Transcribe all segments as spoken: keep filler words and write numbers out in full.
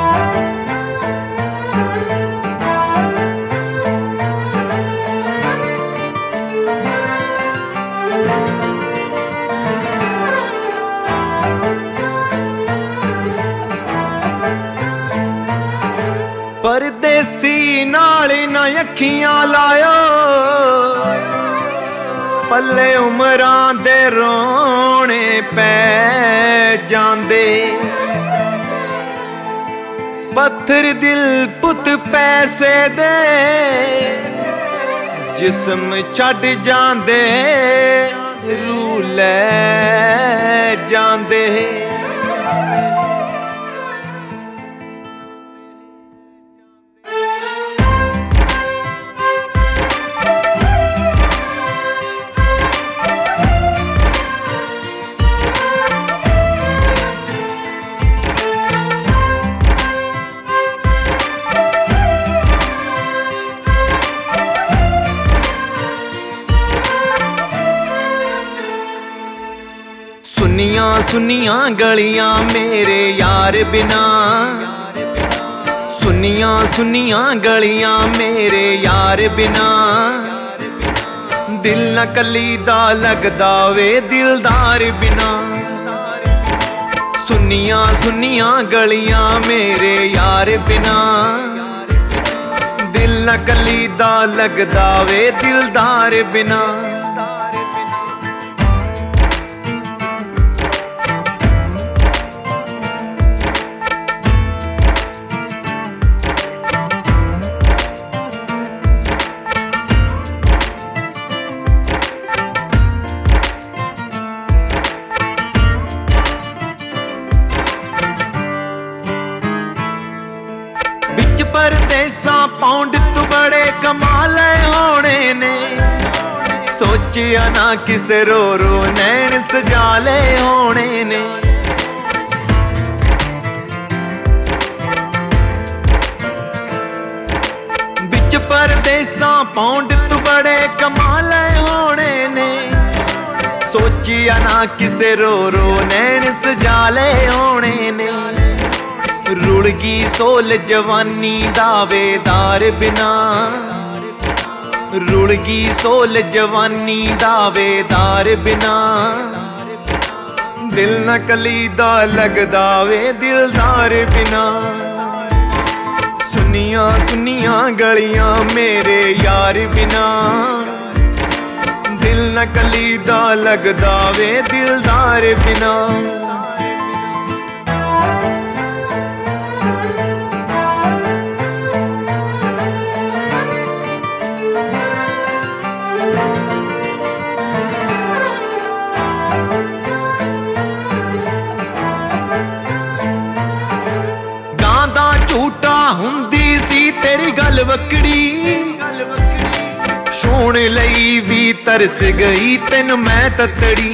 परदेसी नाल ना अखियां लायो, पल्ले उमरां दे रोने पै जांदे। पत्थर दिल पुत पैसे दे जिस्म छड्ड जांदे, रूह लै जांदे। सुनिया सुनिया गलियां मेरे यार बिना, सुनिया सुनिया गलियां मेरे यार बिना। दिल न कली दा लगदा वे दिलदार बिना। सुनिया सुनिया गलियां मेरे यार बिना, दिल न कली दा लगदा वे दिलदार बिना। परदेसा पौंड तू बड़े कमाले होने ने, सोचिया ना किसे रो रो नैन सजाले होने ने। बिच परदेसा पौंड तू बड़े कमाले होने ने, सोचिया ना किसे रो रो नैन सजाले होने ने। रुड़गी सोल जवानी दावेदार बिना, रुड़गी सोल जवानी दावेदार बिना। दिल न कली दा लगदा वे दिलदार बिना। सुनिया सुनिया गलियां मेरे यार बिना, दिल न कली दा लगदा वे दिलदार बिना। झूठा हुंदी सी तेरी गल वकड़ी, छूण लई भी तरस गई तेन मैं ततड़ी।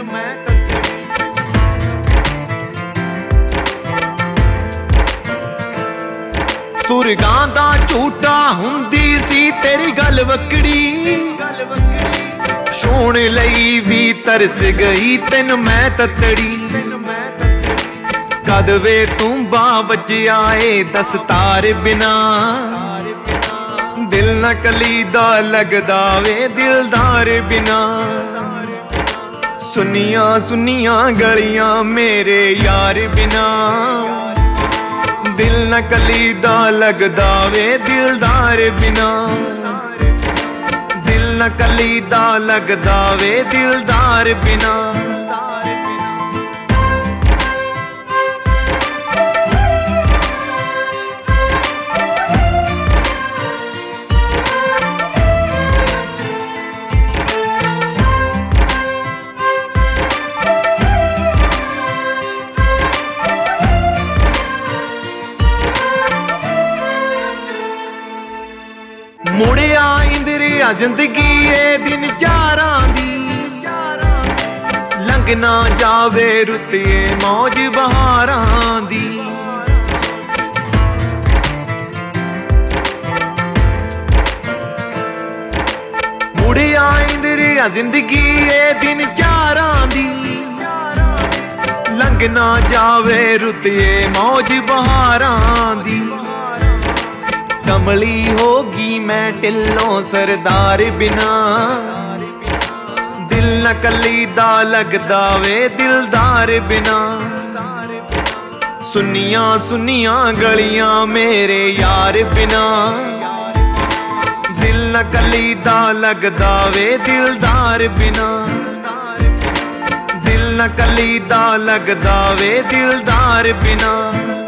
सुरगां दा झूठा हुंदी सी तेरी गल वकड़ी, छूण लई भी तरस गई तेन मैं ततड़ी। कद वे तू बावज आए दस्तार बिना, दिल न कली दा लगदा वे दिलदार बिना। सुनिया सुनिया गलियां मेरे यार बिना, दिल न कली दा लगदा वे दिलदार बिना। दिल न कली दा लगदा वे दिलदार बिना। मुड़िया इंदरिया जिंदगी ए दिन चारां दी, लंघ ना जावे रुते मौज बहारां दी। मुड़िया इंदरिया जिंदगी ए दिन चारां दी, लंघ ना जावे रुते मौज बहारां कमली होगी मैं ढिल्लों सरदार बिना। दिल न कली दा लगदा वे दिलदार बिना। सुनिया सुनिया गलियां मेरे यार बिना। दिल न कली दा लगदा वे दिलदार बिना। दिल न कली दा लगदा वे दिलदार बिना।